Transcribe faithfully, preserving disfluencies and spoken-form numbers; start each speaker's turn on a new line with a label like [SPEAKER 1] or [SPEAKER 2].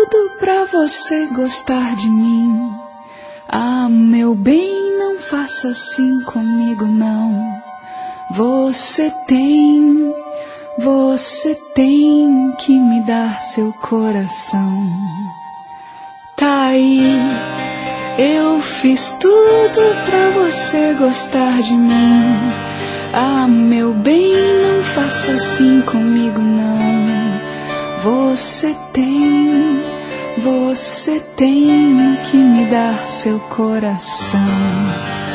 [SPEAKER 1] tudo pra você gostar de mim. Ah, meu bem, não faça assim comigo não. Você tem, você tem que me dar seu coração. Tá aí, eu fiz tudo pra você gostar de mim. Ah, meu bem, não faça assim comigo não. Você tem, você tem que me dar seu coração.